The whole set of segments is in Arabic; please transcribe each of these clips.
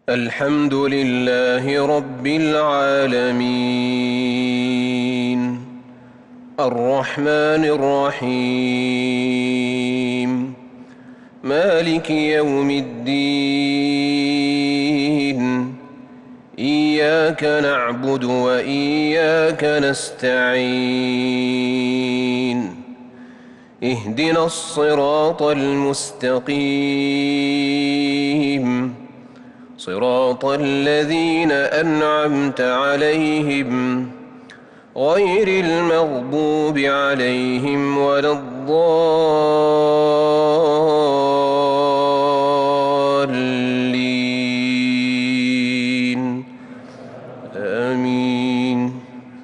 الحمد لله رب العالمين الرحمن الرحيم مالك يوم الدين إياك نعبد وإياك نستعين اهدنا الصراط المستقيم صراط الذين أنعمت عليهم غير المغضوب عليهم ولا الضالين آمين.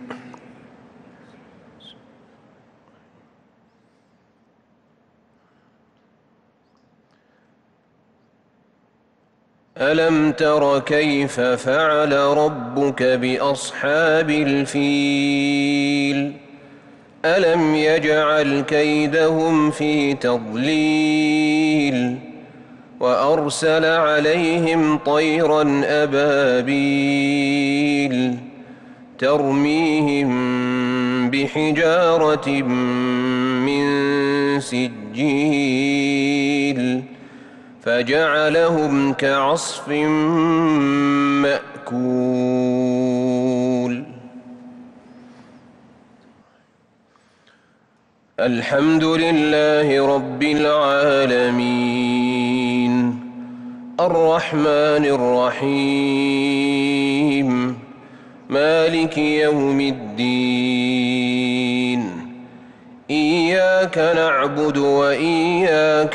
ألم تر كيف فعل ربك بأصحاب الفيل ألم يجعل كيدهم في تضليل وأرسل عليهم طيرا أبابيل ترميهم بحجارة من سجيل فجعلهم كعصف مأكول. الحمد لله رب العالمين الرحمن الرحيم مالك يوم الدين إياك نعبد وإياك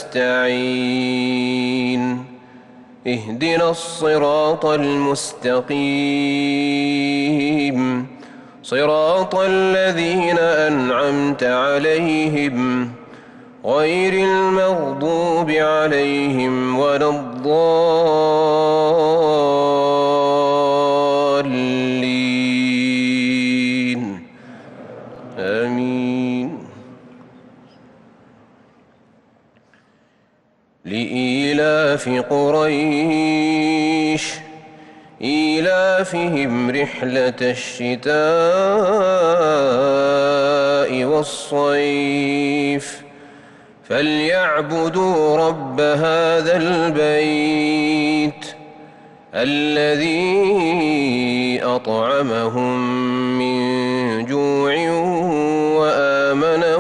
نستعين اهدنا الصراط المستقيم صراط الذين أنعمت عليهم غير المغضوب عليهم ولا الضالين آمين. لإيلاف قريش إيلافهم رحلة الشتاء والصيف فليعبدوا رب هذا البيت الذي أطعمهم من جوع وآمنهم